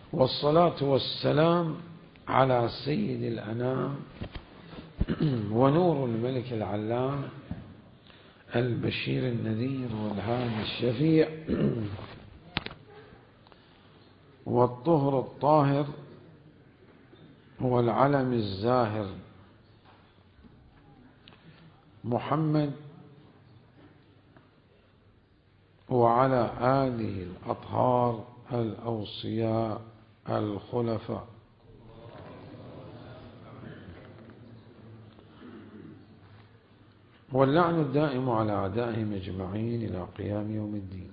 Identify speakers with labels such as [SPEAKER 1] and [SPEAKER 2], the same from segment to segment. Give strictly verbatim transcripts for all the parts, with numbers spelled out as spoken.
[SPEAKER 1] والصلاة والسلام على سيد الأنام ونور الملك العلام البشير النذير والهادي الشفيع والطهر الطاهر والعلم الزاهر محمد وعلى آله الأطهار الأوصياء الخلفاء. واللعن الدائم على أعدائهم أجمعين إلى قيام يوم الدين.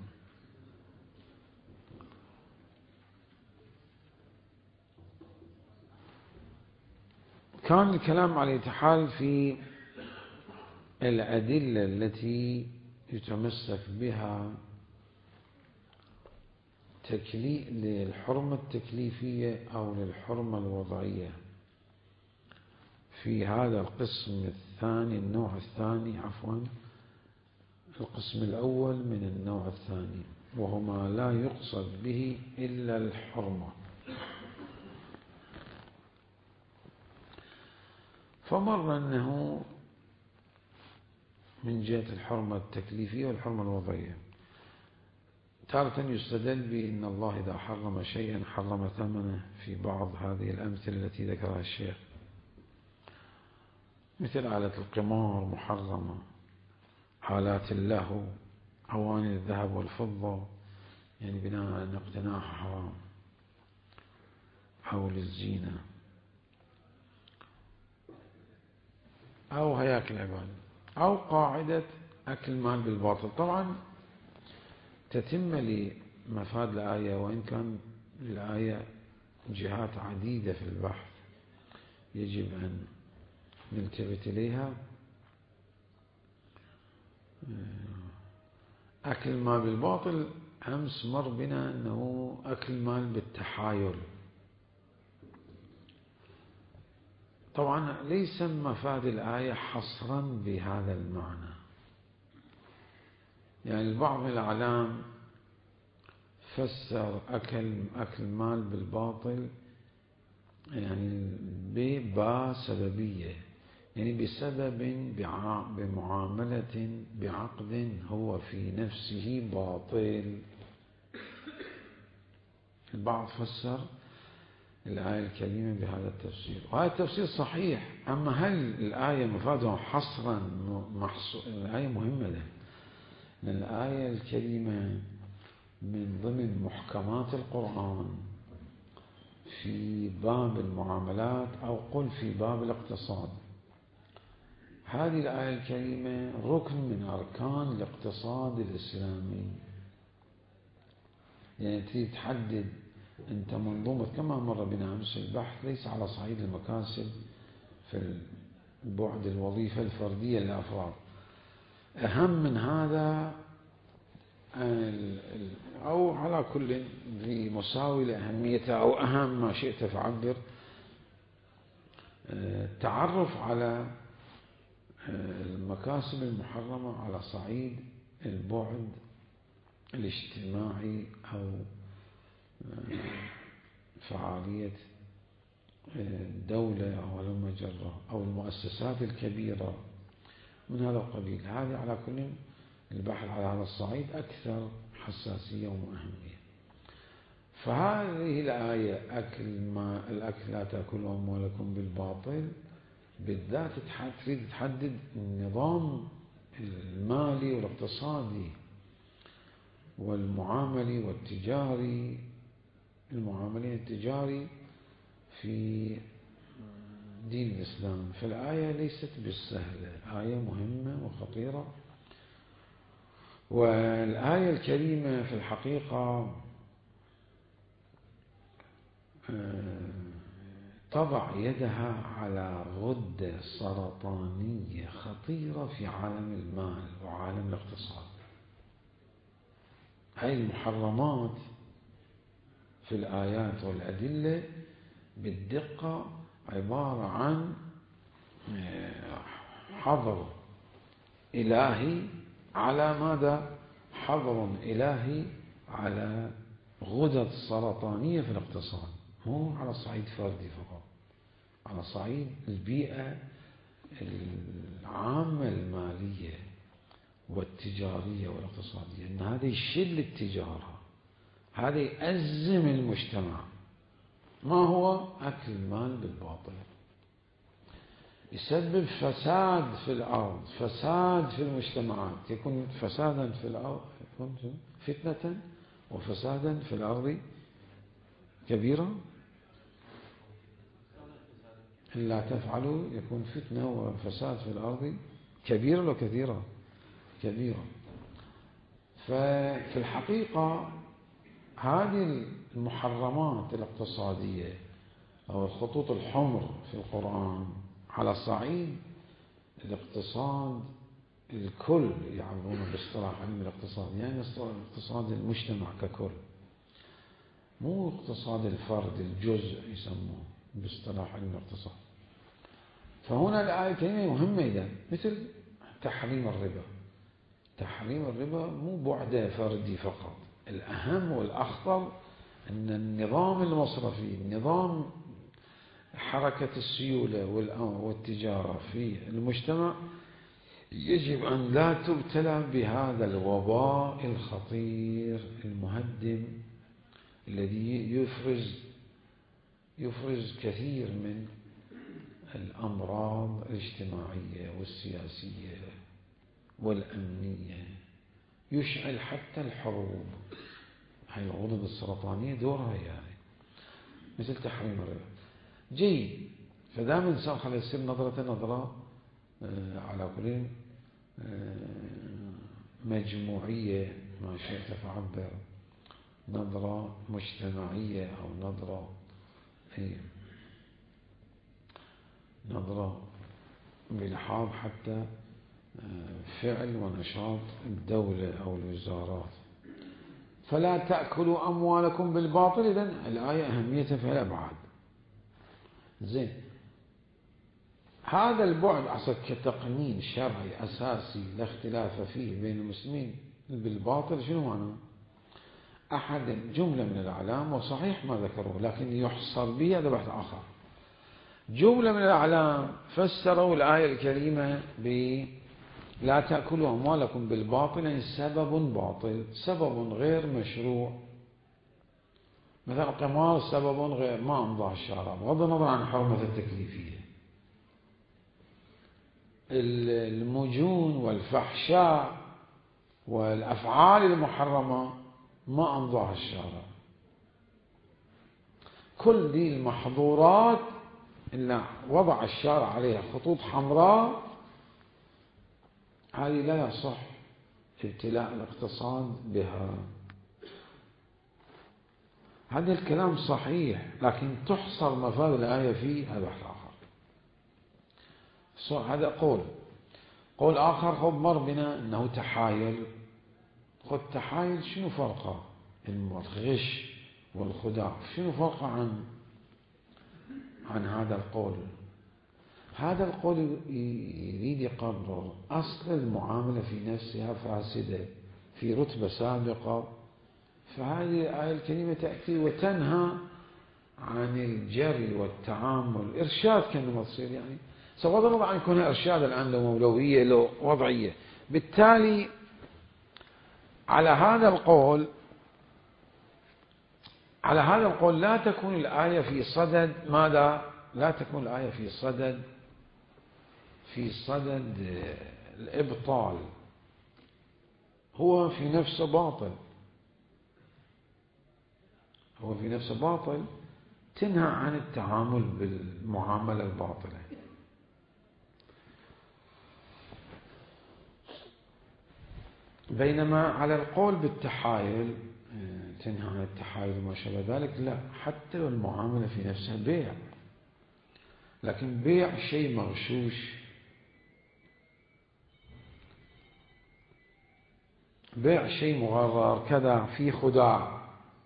[SPEAKER 1] كان الكلام على الاتحال في الأدلة التي يتمسك بها للحرمة التكليفية أو للحرمة الوضعية في هذا القسم الثاني النوع الثاني عفوا القسم الأول من النوع الثاني، وهما لا يقصد به إلا الحرمة. فمر أنه من جهة الحرمة التكليفية والحرمة الوضعية تارة يستدل بأن الله إذا حرم شيئا حرم ثمنه في بعض هذه الأمثلة التي ذكرها الشيخ، مثل آلة القمار محرمة، آلات اللهو، أواني الذهب والفضة يعني بناء أن اقتناعها حرام أو للزينة أو هياكل عبادة أو قاعدة أكل المال بالباطل. طبعا تتم لمفاد الآية، وإن كان الآية جهات عديدة في البحث يجب أن نلتفت إليها. أكل المال بالباطل أمس مر بنا أنه أكل المال بالتحايل. طبعا ليس مفاد الآية حصرا بهذا المعنى، يعني البعض من الأعلام فسر أكل أكل المال بالباطل يعني ببا سببية، يعني بسبب بمعاملة بعقد هو في نفسه باطل. البعض فسر الآية الكريمة بهذا التفسير، وهذا التفسير صحيح. أما هل الآية مفادها حصرا محصور؟ الآية مهمة ده، لأن الآية الكريمة من ضمن محكمات القرآن في باب المعاملات أو قل في باب الاقتصاد. هذه الآية الكريمة ركن من أركان الاقتصاد الإسلامي، يعني تريد تحدد أنت منظومة كما مر بنا أمس البحث ليس على صعيد المكاسب في البعد الوظيفة الفردية للأفراد. أهم من هذا أو على كل بمساوي لأهميته أو أهم ما شئت فعبر، التعرف على المكاسب المحرمة على صعيد البعد الاجتماعي أو فعالية الدولة أو المجرة أو المؤسسات الكبيرة من هذا القبيل. هذه على كل البحث على هذا الصعيد أكثر حساسية وأهمية. فهذه الآية أكل ما الأكل لا تأكلوا أموالكم بالباطل بالذات تريد تحدد النظام المالي والاقتصادي والمعاملي والتجاري، المعاملين التجاري في دين الإسلام. فالآية ليست بالسهلة، آية مهمة وخطيرة. والآية الكريمة في الحقيقة تضع يدها على غدة سرطانية خطيرة في عالم المال وعالم الاقتصاد. هذه المحرمات في الآيات والأدلة بالدقة عبارة عن حظر إلهي على ماذا؟ حظر إلهي على غدد سرطانية في الاقتصاد، مو على صعيد فردي فقط، على صعيد البيئة العامة المالية والتجارية والاقتصادية، أن هذا يشل التجارة، هذا يأزم المجتمع. ما هو أكل المال بالباطل، يسبب فساد في الأرض، فساد في المجتمعات، يكون فسادا في الأرض، يكون فتنة وفسادا في الأرض كبيرة، إن لا تفعلوا يكون فتنة وفساد في الأرض كبيرة وكثيرة كبيرة. ففي الحقيقة هذه المحرمات الاقتصادية أو الخطوط الحمر في القرآن على صعيد الاقتصاد الكل، يعبرون باصطلاح علم الاقتصاد، يعني اقتصاد المجتمع ككل، مو اقتصاد الفرد الجزء يسموه باصطلاح علم الاقتصاد. فهنا الآية الكريمة مهمة إذا مثل تحريم الربا. تحريم الربا مو بعد فردي فقط، الأهم والأخطر أن النظام المصرفي، نظام حركة السيولة والتجارة في المجتمع يجب أن لا تبتلى بهذا الوباء الخطير المهدم الذي يفرز يفرز كثير من الأمراض الاجتماعية والسياسية والأمنية، يشعل حتى الحروب. هاي الغدد السرطانية دورها يعني مثل تحريم الربا. جيد، فدام الإنسان خلي يصير نظرة نظرة على كل مجموعية، ما شئت فعبر، نظرة مجتمعية أو نظرة نظرة بلحاظ حتى فعل ونشاط الدولة أو الوزارات. فلا تأكلوا أموالكم بالباطل. إذن الآية أهميتها في الأبعاد. زين، هذا البعد أصلا كتقنين شرعي أساسي لا اختلاف فيه بين المسلمين بالباطل شنو معناه؟ أحد جملة من الأعلام، وصحيح ما ذكروه لكن يحصر به هذا بحث آخر. جملة من الأعلام فسروا الآية الكريمة ب لا تأكلوا أموالكم بالباطل، يعني سبب باطل، سبب غير مشروع، مثلا القمار سبب غير ما أمضاه الشارع بغض النظر عن حرمة التكليفية. المجون والفحشاء والأفعال المحرمة ما أمضاها الشارع. كل دي المحظورات إلا وضع الشارع عليها خطوط حمراء، هذه لا يصح ابتلاء الاقتصاد بها. هذا الكلام صحيح، لكن تحصر مفاد الآية فيه هذا بحث آخر. هذا قول قول آخر خب مر بنا أنه تحايل. خد تحايل شنو فرقه؟ الغش والخداع شنو فرقه عن عن هذا القول؟ هذا القول يريد يقرر أصل المعاملة في نفسها فاسدة في رتبة سابقة، فهذه الآية الكريمة تأتي وتنهى عن الجري والتعامل، إرشاد كأنما تصير يعني سواء النظر عن كونها إرشاد الآن لو مولوية لو وضعية. بالتالي على هذا القول على هذا القول لا تكون الآية في صدد ماذا؟ لا تكون الآية في صدد في صدد الإبطال، هو في نفسه باطل، هو في نفسه باطل، تنهى عن التعامل بالمعاملة الباطلة. بينما على القول بالتحايل تنهى عن التحايل وما شابه ذلك، لا، حتى لو المعاملة في نفسها بيع، لكن بيع شيء مغشوش، بيع شيء مغرر كذا في خداع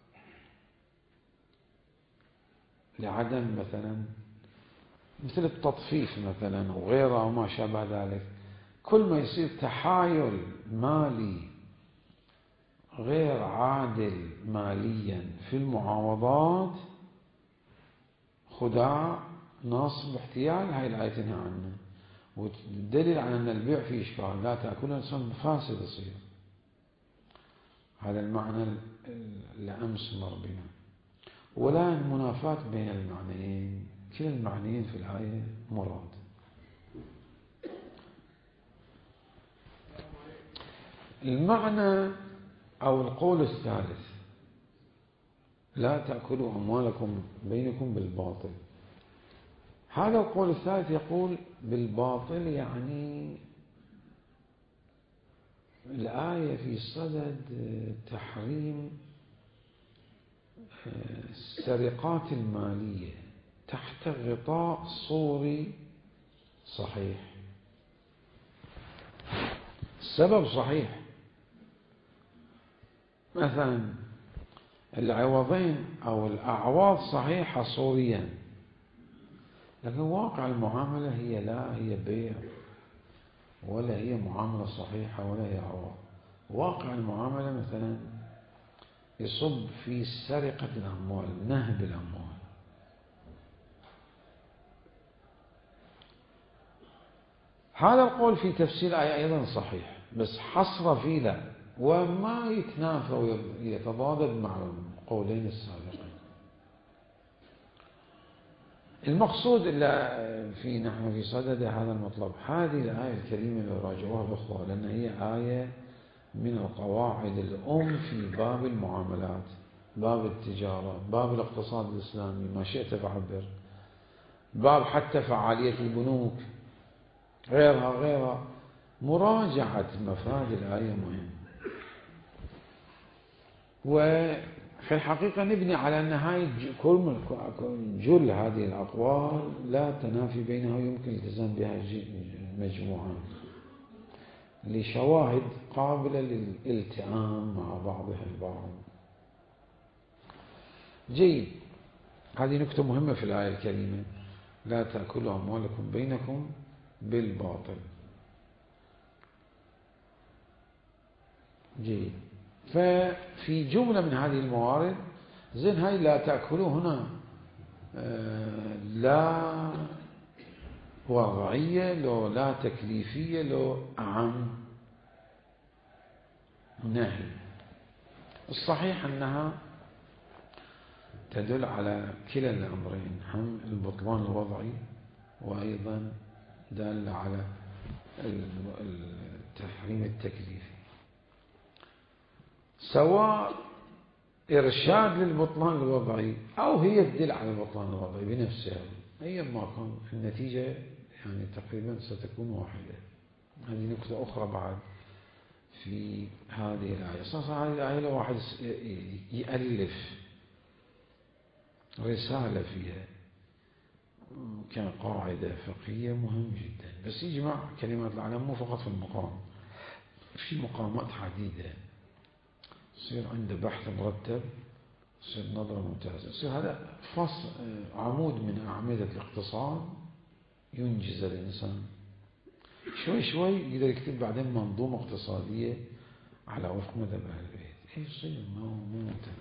[SPEAKER 1] لعدم مثلا مثل التطفيف مثلا وغيره وما شابه ذلك. كل ما يصير تحايل مالي غير عادل ماليا في المعاوضات خداع نصب احتيال، هاي الآية تنهى عنه، والدليل على أن البيع فيه إشكال، لا تأكله إنسان فاسد يصير. هذا المعنى اللي أمس مر بنا. ولا المنافاة بين المعنيين، كلا المعنيين في الآية مراد. المعنى أو القول الثالث، لا تأكلوا أموالكم بينكم بالباطل. هذا القول الثالث يقول بالباطل، يعني الآية في صدد تحريم السرقات المالية تحت غطاء صوري صحيح. السبب صحيح، مثلا العوضين أو الأعواض صحيحة صوريا، لكن واقع المعاملة هي لا هي بيع ولا هي معاملة صحيحة ولا هي عوض. واقع المعاملة مثلا يصب في سرقة الأموال، نهب الأموال. هذا القول في تفسير الآية أيضا صحيح، بس حصر فيه لا، وما يتنافى ويتضادد مع القولين السابقين. المقصود إلا في نحن في صدد هذا المطلب هذه الآية الكريمة اللي راجعوها بأخوة، لأن هي آية من القواعد الأم في باب المعاملات، باب التجارة، باب الاقتصاد الإسلامي، ما شئت فعبر، باب حتى فعالية البنوك، غيرها غيرها. مراجعة مفاد الآية مهم، وفي الحقيقة نبني على أن هاي كل جل هذه الأقوال لا تنافي بينها ويمكن الالتزام بها مجموعة لشواهد قابلة للالتئام مع بعضها البعض. جيد، هذه نكتة مهمة في الآية الكريمة، لا تأكلوا أموالكم بينكم بالباطل. جيد، ففي جملة من هذه الموارد زين هاي لا تأكلوا هنا آه لا وضعية، لو لا تكليفية، لو أعم نهي. الصحيح أنها تدل على كلا الأمرين، هم البطلان الوضعي وأيضا دل على التحريم التكليفي، سواء إرشاد للبطلان الوضعي أو هي تدل على البطلان الوضعي بنفسها، أيا ما كان النتيجة يعني تقريبا ستكون واحدة. هذه نقطة أخرى بعد في هذه الآية. صراحة هذه الآية لو واحد يألف رسالة فيها كقاعدة فقهية مهم جدا، بس يجمع كلمات العلم مو فقط في المقام، في مقامات عديدة، يصير عنده بحث مرتب، يصير نظرة ممتازة، يصير هذا فصل عمود من أعمدة الاقتصاد ينجز الإنسان. شوي شوي يقدر يكتب بعدين منظومة اقتصادية على وفق مذهب أهل البيت. إيه يصير ما هو مو ممتاز.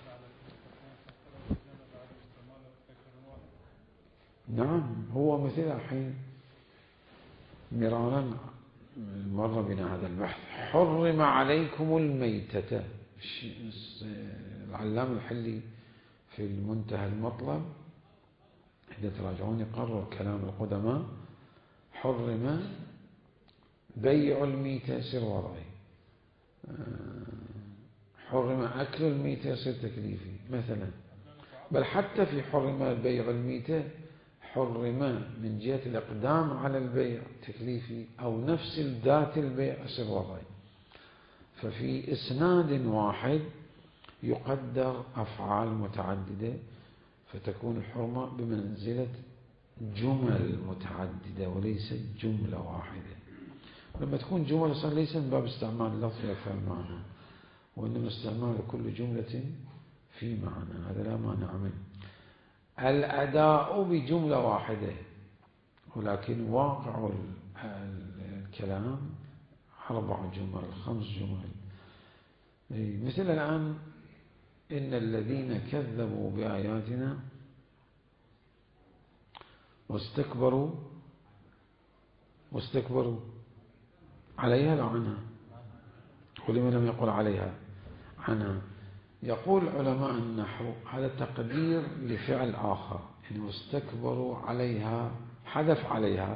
[SPEAKER 1] نعم، هو مثل الحين مرارا مر بنا هذا البحث، حرم عليكم الميتة. العلام الحلي في المنتهى المطلب إذا تراجعون يقرر كلام القدماء، حرم بيع الميتة يصير وضعي، حرم أكل الميتة يصير تكليفي مثلا، بل حتى في حرم بيع الميتة حرم من جهة الإقدام على البيع تكليفي، أو نفس ذات البيع يصير وضعي. ففي إسناد واحد يقدر أفعال متعددة، فتكون الحرمة بمنزلة جمل متعددة وليست جملة واحدة. لما تكون جمل صار ليس من باب استعمال اللفظ أكثر معنى، وإنما استعمال كل جملة في معنى، هذا لا مانع منه. الأداء بجملة واحدة، ولكن واقع الكلام أربع جمل خمس جمل، مثل الآن إن الذين كذبوا بآياتنا واستكبروا واستكبروا عليها لا عنها، ولمن لم يقل عليها عنها. يقول علماء النحو هذا تقدير لفعل آخر، يعني واستكبروا عليها حذف عليها،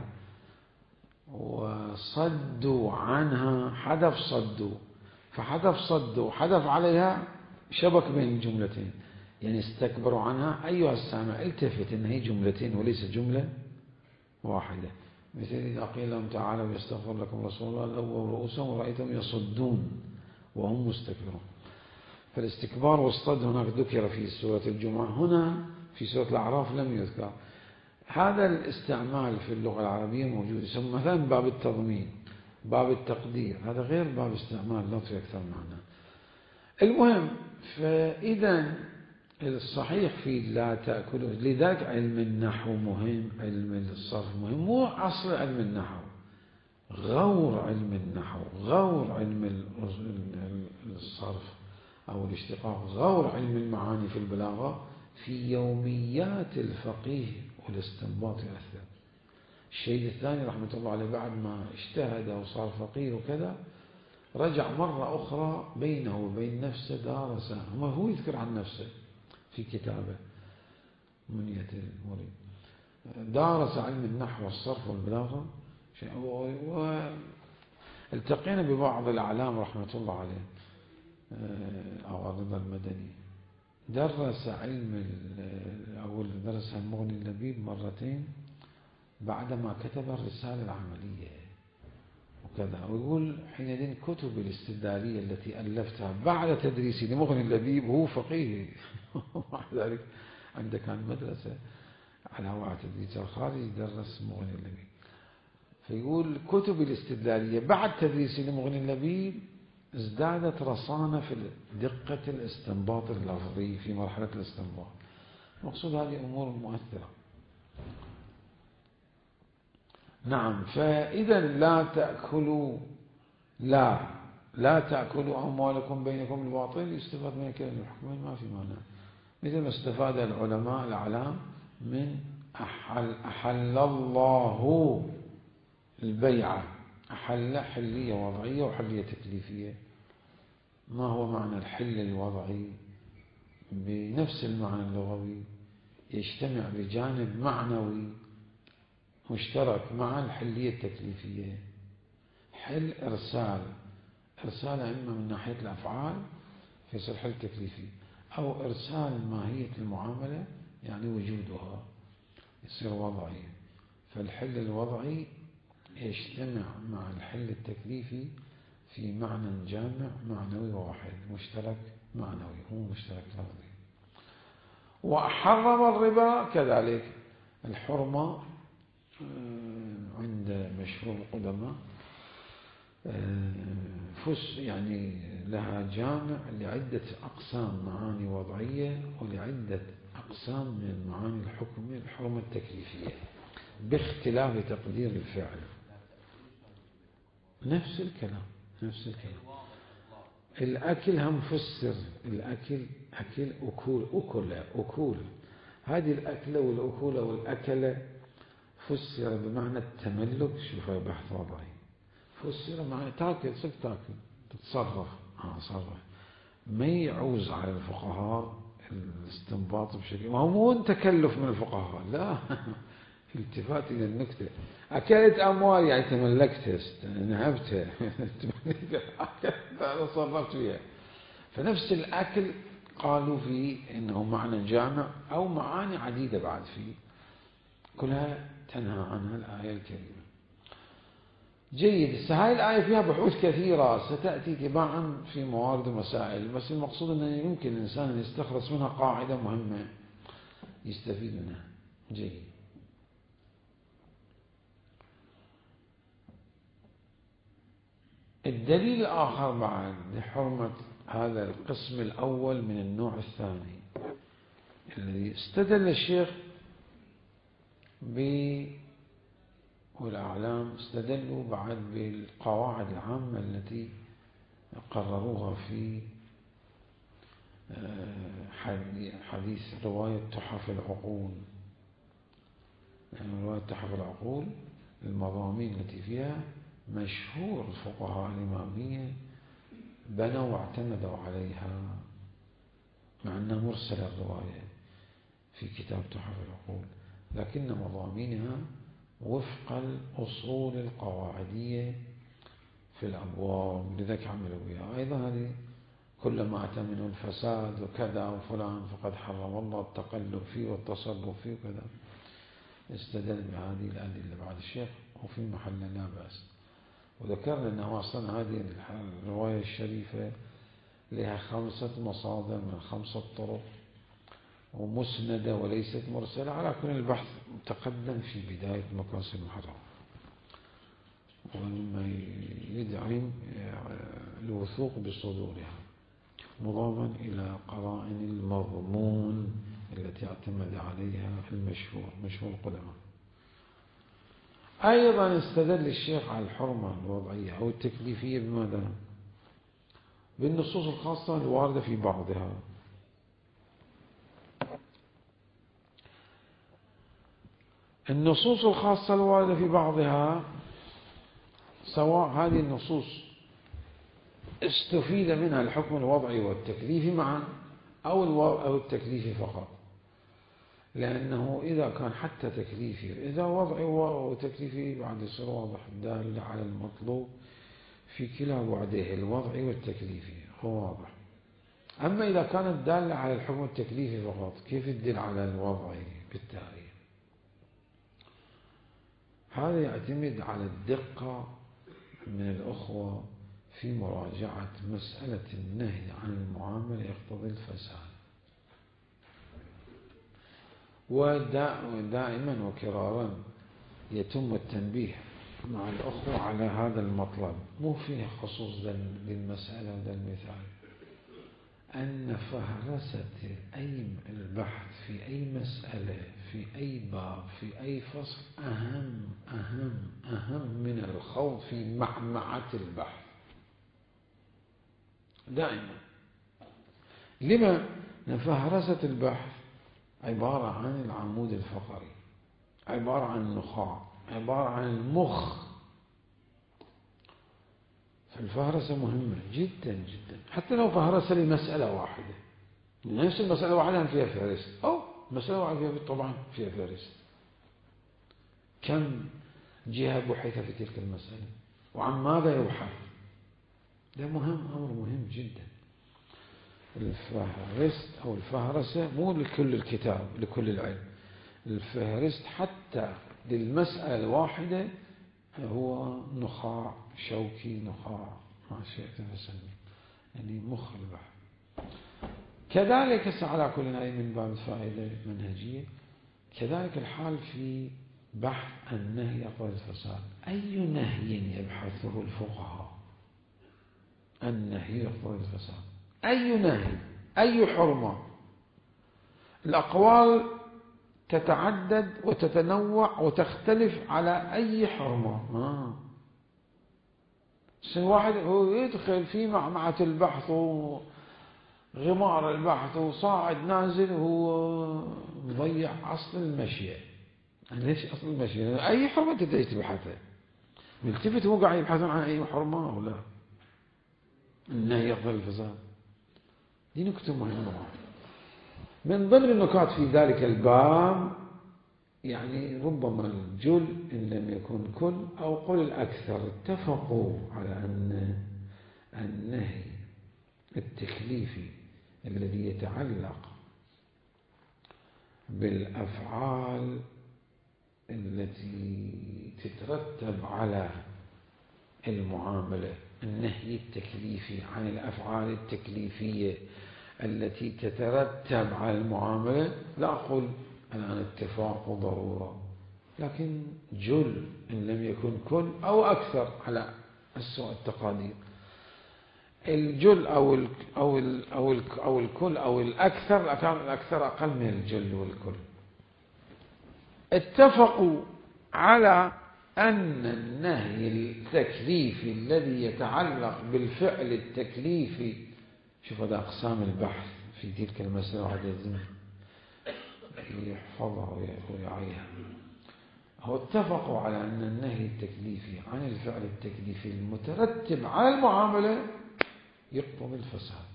[SPEAKER 1] وصدوا عنها حذف صدوا، فحذف صدوا حذف عليها شبك بين الجملتين، يعني استكبروا عنها أيها السامع التفت إن هي جملتين وليس جملة واحدة. مثل إذا قيل لهم تعالوا يستغفر لكم رسول الله لووا رؤوسهم ورأيتهم يصدون وهم مستكبرون. فالاستكبار والصد هناك ذكر في سورة الجمعة، هنا في سورة الأعراف لم يذكر. هذا الاستعمال في اللغة العربية موجود، يسمى مثلا باب التضمين، باب التقدير، هذا غير باب استعمال لفظي أكثر معنى. المهم، فإذا الصحيح في لا تأكلوا، لذلك علم النحو مهم، علم الصرف مهم، مو أصل علم النحو، غور علم النحو، غور علم الصرف أو الاشتقاق، غور علم المعاني في البلاغة في يوميات الفقيه والاستنباط يأثر. الشيء الثاني رحمة الله عليه بعد ما اجتهد وصار فقيه وكذا، رجع مرة أخرى بينه وبين نفسه دارس، هو يذكر عن نفسه في كتابه منية المريد، دارس علم النحو والصرف والبلاغة. والتقينا ببعض الأعلام رحمة الله عليه، أو رضا المدني، درس علم أو درس المغني اللبيب مرتين بعدما كتب الرسالة العملية وكذا. ويقول حينئذ كتب الاستدلالية التي ألفتها بعد تدريسي لمغني اللبيب، هو فقيه ومع ذلك عنده كان مدرسة على هواء تدريس الخارج درس مغني اللبيب. فيقول كتب الاستدلالية بعد تدريسي لمغني اللبيب ازدادت رصانة في دقة الاستنباط اللفظي في مرحلة الاستنباط. مقصود هذه أمور مؤثرة. نعم. فإذا لا تأكلوا، لا لا تأكلوا أموالكم بينكم بالباطل، يستفاد من كلمة الحكمين ما في معنى، مثل ما استفاد العلماء الأعلام من أحل, أحل الله البيعة، أحل حلية وضعية وحلية تكليفية. ما هو معنى الحل الوضعي؟ بنفس المعنى اللغوي، يجتمع بجانب معنوي مشترك مع الحلية التكليفية. حل إرسال، إرسال إما من ناحية الأفعال في حل تكليفي، أو إرسال ماهية المعاملة يعني وجودها يصير وضعي. فالحل الوضعي يجتمع مع الحل التكليفي في معنى جامع معنوي واحد مشترك معنوي، هو مشترك لفظي. وحرم الربا كذلك. الحرمة عند مشهور القدماء فس يعني لها جامع لعدة أقسام معاني وضعية ولعدة أقسام من معاني الحكم الحرمة التكليفية باختلاف تقدير الفعل. نفس الكلام نفس الكلام. الأكل هم فسر، الأكل أكل أكول أكل أكول هذه الأكلة والأكولة والأكلة فسر بمعنى التملك. شوف بحث وضعي، فسر معنى تاكل صرت تاكل تتصرف اه صرف. ما يعوز على الفقهاء الاستنباط بشكل، وهو مو تكلف من الفقهاء، لا التفات إلى النكتة. أكلت أموال يعني تملكتها نهبتها أنا صرفت فيها. فنفس الأكل قالوا فيه إنه معنى جامع أو معاني عديدة بعد فيه، كلها تنهى عنها الآية الكريمة. جيد. هذه الآية فيها بحوث كثيرة ستأتي تباعا في موارد ومسائل، بس المقصود أنه يمكن الإنسان أن يستخلص منها قاعدة مهمة يستفيد منها. جيد. الدليل الآخر بعد لحرمة هذا القسم الأول من النوع الثاني الذي استدل الشيخ ب والأعلام استدلوا بعد بالقواعد العامة التي قرروها في حديث رواية تحف العقول، يعني رواية تحف العقول المضامين التي فيها مشهور الفقهاء الإمامية بنوا واعتمدوا عليها، مع أنها مرسلة الرواية في كتاب تحف العقول، لكن مضامينها وفق الأصول القواعدية في الأبواب، لذلك عملوا بها. أيضا هذه كلما أتى منه الفساد وكذا وفلان فقد حرم الله التقلب فيه والتصرف فيه وكذا، استدل بهذه الأدلة بعد الشيخ وفي محل لا بأس. وذكر لنا أصلا هذه الرواية الشريفة لها خمسة مصادر من خمسة طرق ومسندة وليست مرسلة، على كل البحث تقدم في بداية مقاصد المحرر، ومما يدعم الوثوق بصدورها مضافا إلى قرائن المضمون التي اعتمد عليها المشهور مشهور القدماء. أيضا استدل الشيخ على الحرمة الوضعية أو التكليفية بماذا؟ بالنصوص الخاصة الواردة في بعضها. النصوص الخاصة الواردة في بعضها سواء هذه النصوص استفيد منها الحكم الوضعي والتكليفي معا أو التكليفي فقط، لأنه إذا كان حتى تكليفي إذا وضعي وتكليفي بعد يصير واضح دال على المطلوب في كلا بعده الوضعي والتكليفي هو واضح. أما إذا كانت دالة على الحكم التكليفي فقط كيف تدل على الوضعي بالتالي؟ هذا يعتمد على الدقة من الأخوة في مراجعة مسألة النهي عن المعاملة يقتضي الفساد، ودائما وكرارا يتم التنبيه مع الأخوة على هذا المطلب، مو فيه خصوص للمسألة وذا المثال، أن فهرسة أي البحث في أي مسألة في أي باب في أي فصل أهم أهم أهم من الخوض في معمعة البحث دائما. لما؟ فهرسة البحث عبارة عن العمود الفقري، عبارة عن النخاع، عبارة عن المخ. فالفهرسة مهمة جدا جدا، حتى لو فهرسة لمسألة واحدة، نفس المسألة واحدة فيها فهرست، أو مسألة واحدة فيها طبعا فيها فهرست، كم جهة بحث في تلك المسألة وعن ماذا يبحث، ده مهم، أمر مهم جدا. الفهرست أو الفهرسة مو لكل الكتاب لكل العلم، الفهرست حتى للمسألة الواحدة هو نخاع شوكي، نخاع ما شئت فسمي، يعني مخ البحث. كذلك على كل هذه من باب الفائدة المنهجية، كذلك الحال في بحث النهي يقتضي الفساد. أي نهي يبحثه الفقهاء؟ النهي يقتضي الفساد، أي نهي، أي حرمة. الأقوال تتعدد وتتنوع وتختلف على أي حرمة. آه. واحد هو يدخل في معمعة البحث وغمار البحث وصاعد نازل وهو مضيع أصل المشيئة. يعني ليش أصل المشيئة؟ أي حرمة تدعي تبحثها، ملتفت هو قاعد يبحثون عن أي حرمة أو لا. النهي يقتضي الفساد، دي نكتة مهمة. من ضمن النكات في ذلك الباب يعني ربما الجل إن لم يكن كل أو قل الأكثر اتفقوا على أن النهي التكليفي الذي يتعلق بالأفعال التي تترتب على المعاملة، النهي التكليفي عن الأفعال التكليفية التي تترتب على المعاملة، لا أقول الآن اتفاق وضرورة، لكن جل إن لم يكن كل أو أكثر على أسوأ التقادير. الجل أو ال أو ال أو ال أو الكل أو الأكثر، كان الأكثر أقل من الجل والكل. اتفقوا على أن النهي التكليفي الذي يتعلق بالفعل التكليفي، شوف هذا أقسام البحث في تلك المسألة واحد لازم يحفظها ويعيها. هو اتفقوا على أن النهي التكليفي عن الفعل التكليفي المترتب على المعاملة يقتضي الفساد.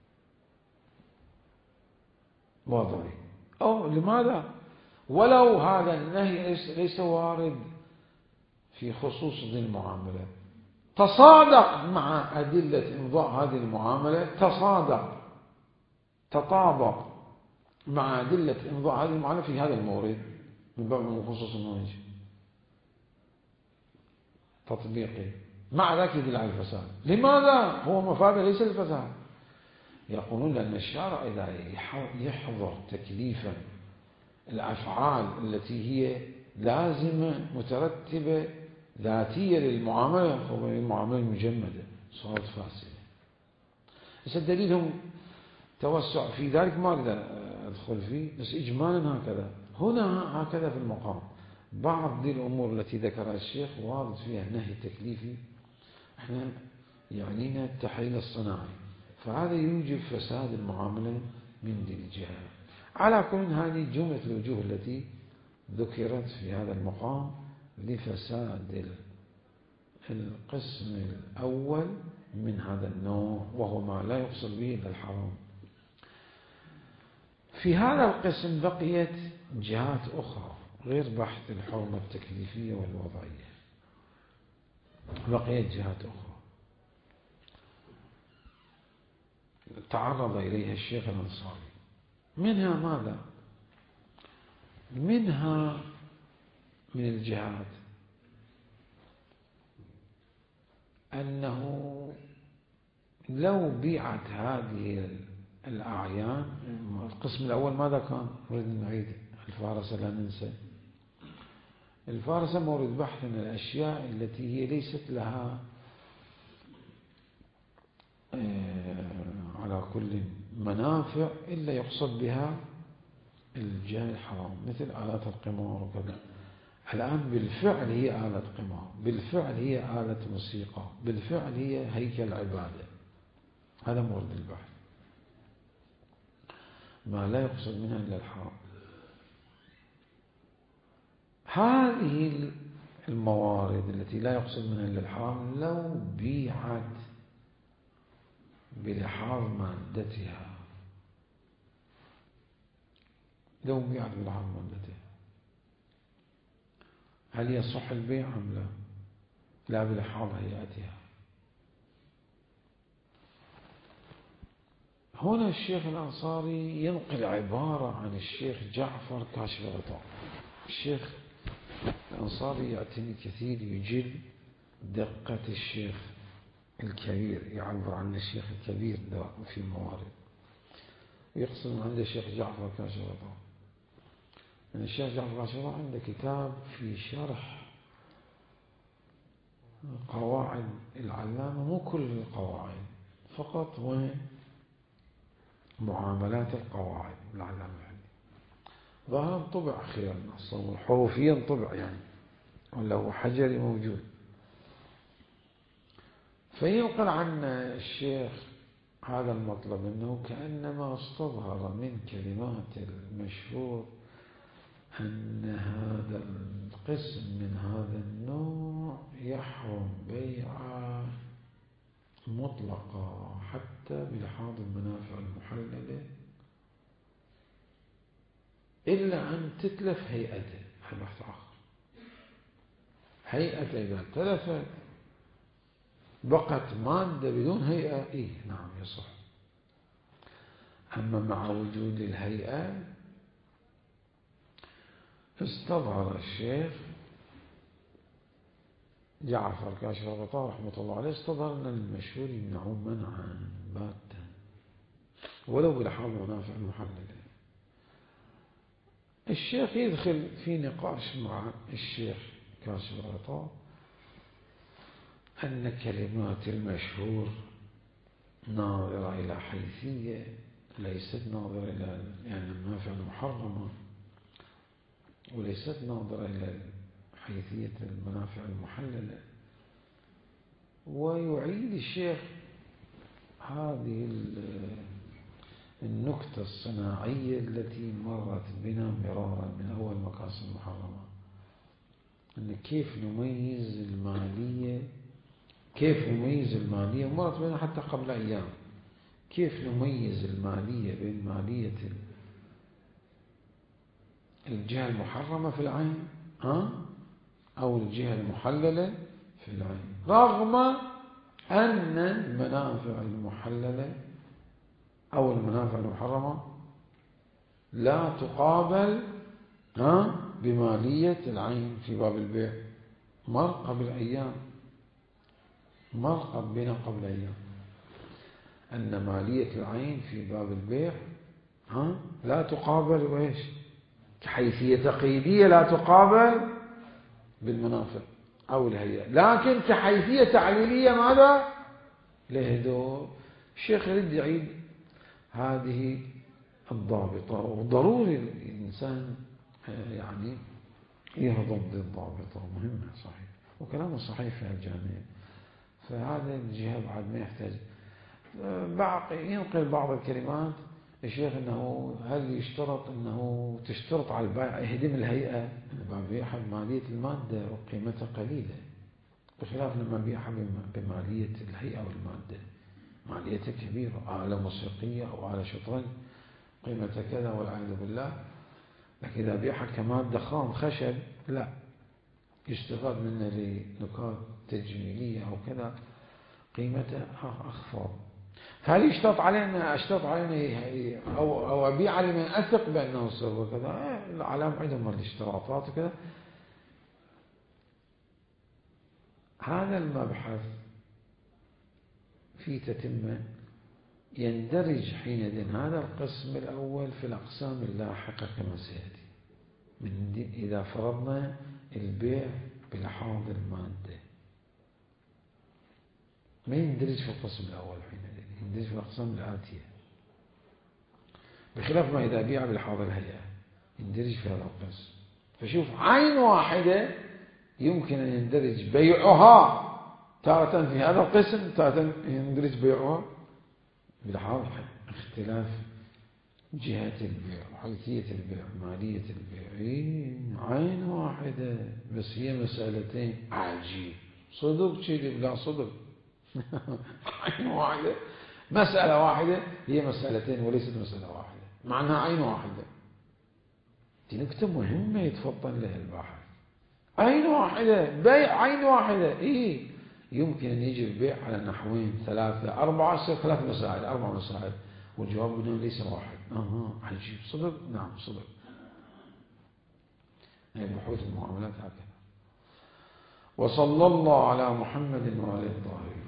[SPEAKER 1] واضح؟ أو لماذا؟ ولو هذا النهي ليس وارد في خصوص ذي المعاملة، تصادق مع أدلة إمضاء هذه المعاملة، تصادق تطابق مع أدلة إمضاء هذه المعاملة في هذا المورد من باب من خصوص النهي تطبيقي، مع ذلك يدل على الفساد. لماذا؟ هو مفاد ليس الفساد. يقولون لأن الشارع إذا يحضر تكليفا الأفعال التي هي لازمة مترتبة ذاتية للمعاملة، فهو المعاملة المجمدة صارت فاسدة. بس دليلهم توسع في ذلك ما أقدر أدخل فيه، بس إجمالا هكذا هنا هكذا في المقام. بعض دي الأمور التي ذكرها الشيخ وارد فيها نهي تكليفي، احنا يعنينا التحليل الصناعي، فهذا يوجب فساد المعاملة من دي الجهة. على كل هذه جملة الوجوه التي ذكرت في هذا المقام لفساد القسم الأول من هذا النوع، وهو ما لا يقصد به إلا الحرام. في هذا القسم بقيت جهات أخرى غير بحث الحرمة التكليفية والوضعية، بقيت جهات أخرى تعرض إليها الشيخ الأنصاري. منها ماذا؟ منها من الجهات أنه لو بيعت هذه الأعيان، القسم الأول ماذا كان؟ نريد نعيد الفارسة لا ننسى. الفارسة مورد بحث من الأشياء التي هي ليست لها على كل منافع إلا يقصد بها الجهة الحرام، مثل آلات القمار وكذا. الآن بالفعل هي آلة قمار، بالفعل هي آلة موسيقى، بالفعل هي هيكل عبادة. هذا مورد البحث، ما لا يقصد منها إلا الحرام. هذه الموارد التي لا يقصد منها إلا الحرام لو بيعت بلحاظ مادتها، لو بيعت بلحاظ مادتها، هل يصح البيع أم لا؟ لا بلحاظ هيئتها. هنا الشيخ الأنصاري ينقل عبارة عن الشيخ جعفر كاشف الغطاء. الشيخ الأنصاري يعتني كثير، يجل دقة الشيخ الكبير، يعبر عن الشيخ الكبير في الموارد، ويقصد عند الشيخ جعفر كاشف الغطاء. يعني الشيخ جعفر كاشف الغطاء عنده كتاب في شرح قواعد العلامة، مو كل القواعد فقط، ومعاملات القواعد العلامة. ظاهرا طبع أخيرا أصلا حروفيا طبع يعني، ولا هو حجري موجود. فينقل عن الشيخ هذا المطلب، أنه كأنما استظهر من كلمات المشهور أن هذا القسم من هذا النوع يحرم بيعه مطلقة حتى بلحاظ المنافع المحللة، إلا أن تتلف هيئته. هذا بحث آخر. هيئته إذا تلفت بقت مادة بدون هيئة، إيه نعم يصح. أما مع وجود الهيئة استظهر الشيخ جعفر كاشف الغطاء رحمة الله عليه، استظهر أن المشهور يمنعون منعا باتا ولو بلحاظ منافع محللة. الشيخ يدخل في نقاش مع الشيخ كاشف الغطاء أن كلمات المشهور ناظرة إلى حيثية، ليست ناظرة إلى يعني المنافع المحرمة، وليست ناظرة إلى حيثية المنافع المحللة. ويعيد الشيخ هذه النكتة الصناعية التي مرت بنا مرارا من أول مقاصد المحرمة، أن كيف نميز المالية، كيف نميز المالية، مرت بنا حتى قبل أيام، كيف نميز المالية بين مالية الجهة المحرمة في العين ها أو الجهة المحللة في العين، رغم أن المنافع المحللة أو المنافع المحرمة لا تقابل ها بمالية العين في باب البيع. مر قبل أيام، مر بنا قبل أيام أن مالية العين في باب البيع ها لا تقابل وإيش كحيثية تقييدية، لا تقابل بالمنافع أو الهيئة، لكن كحيثية تعليلية ماذا؟ لهدوء. الشيخ يريد يعيد هذه الضابطة، وضروري الإنسان يعني يهضم بالضابطة، مهمة صحيح، وكلامه صحيح في الجانب. فهذا الجهة بعد ما يحتاج باقي ينقل بعض الكلمات الشيخ أنه هل يشترط أنه تشترط على البائع يهدم الهيئة، بيع مالية المادة وقيمتها قليلة، بخلاف لما بيع بمالية الهيئة والمادة ماليتها كبيرة، آلة موسيقية أو آلة شطرنج قيمتها كذا والعياذ بالله، لكن إذا بيعها كمادة خام خشب لا يستفاد منها لنكات تجميلية أو كذا قيمتها أخفض. فهل يشترط علينا أشترط علينا أو أو أبيع لمن أثق بأنه سر وكذا؟ على عندهم الاشتراطات وكذا. هذا المبحث في تتمة يندرج حينئذ هذا القسم الأول في الأقسام اللاحقة كما سيأتي، من إذا فرضنا البيع بلحاظ المادة ما يندرج في القسم الأول، حينئذ يندرج في الأقسام الآتية، بخلاف ما إذا بيع بلحاظ الهيئة يندرج في هذا القسم. فشوف عين واحدة يمكن أن يندرج بيعها تارة في هذا القسم، تارة يندرج بيعها بلحاظ اختلاف جهة البيع وحيثية البيع مالية البيع. عين واحدة بس هي مسألتين، عجيب، صدق شيء لا صدق. عين واحدة مسألة واحدة هي مسألتين وليست مسألة واحدة، مع أنها عين واحدة. دي نكتة مهمة يتفطن لها الباحث. عين واحدة بيع عين واحدة إيه يمكن أن يجي البيع على نحوين ثلاثة أربعة ثلاث مسائل أربع مسائل، والجواب منها ليس واحد. أها عجيب، صدق؟ نعم صدق. هي بحوث المعاملات هكذا. وصلى الله على محمد وعلى آله الطاهرين.